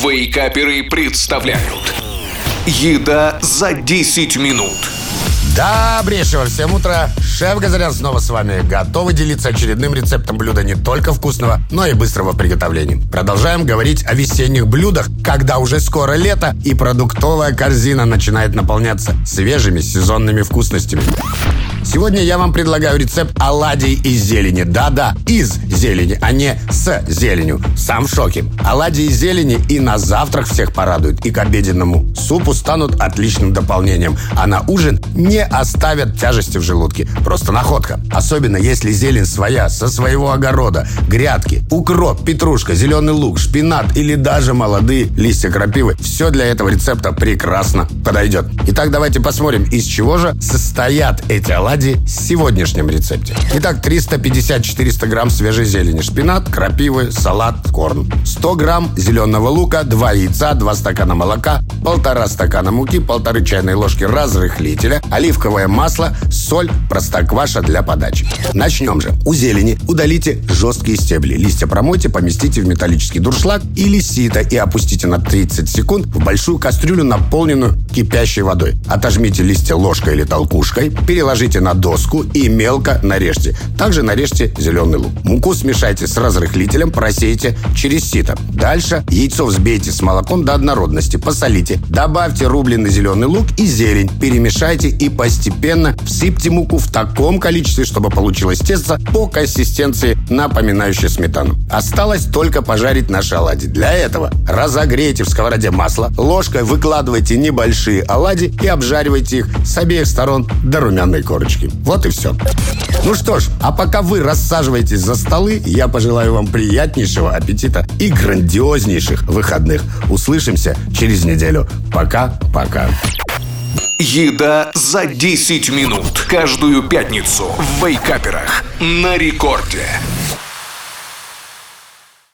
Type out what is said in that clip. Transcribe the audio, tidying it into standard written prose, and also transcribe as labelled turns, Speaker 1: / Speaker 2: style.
Speaker 1: Вейкаперы представляют «Еда за 10 минут».
Speaker 2: Добрейшего всем утра! Шеф Газарян снова с вами. Готовы делиться очередным рецептом блюда не только вкусного, но и быстрого в приготовлении. Продолжаем говорить о весенних блюдах, когда уже скоро лето и продуктовая корзина начинает наполняться свежими сезонными вкусностями. Сегодня я вам предлагаю рецепт оладий из зелени. Да-да, из зелени, а не с зеленью. Сам в шоке. Оладьи из зелени и на завтрак всех порадуют, и к обеденному супу станут отличным дополнением. А на ужин не оставят тяжести в желудке. Просто находка. Особенно если зелень своя, со своего огорода. Грядки, укроп, петрушка, зеленый лук, шпинат или даже молодые листья крапивы. Все для этого рецепта прекрасно подойдет. Итак, давайте посмотрим, из чего же состоят эти оладьи в сегодняшнем рецепте. Итак, 350-400 грамм свежей зелени, шпинат, крапивы, салат, корм. 100 грамм зеленого лука, 2 яйца, 2 стакана молока, 1,5 стакана муки, 1,5 чайной ложки разрыхлителя, оливковое масло, соль, простокваша для подачи. Начнем же. У зелени удалите жесткие стебли. Листья промойте, поместите в металлический дуршлаг или сито и опустите на 30 секунд в большую кастрюлю, наполненную кипящей водой. Отожмите листья ложкой или толкушкой, переложите на доску и мелко нарежьте. Также нарежьте зеленый лук. Муку смешайте с разрыхлителем, просейте через сито. Дальше яйцо взбейте с молоком до однородности, посолите. Добавьте рубленый зеленый лук и зелень. Перемешайте и постепенно всыпьте муку в таком количестве, чтобы получилось тесто по консистенции, напоминающее сметану. Осталось только пожарить наши оладьи. Для этого разогрейте в сковороде масло, ложкой выкладывайте небольшие оладьи и обжаривайте их с обеих сторон до румяной корочки. Вот и все. Ну что ж, а пока вы рассаживаетесь за столы, я пожелаю вам приятнейшего аппетита и грандиознейших выходных. Услышимся через неделю. Пока-пока.
Speaker 1: «Еда за 10 минут». Каждую пятницу в Вейкаперах на рекорде.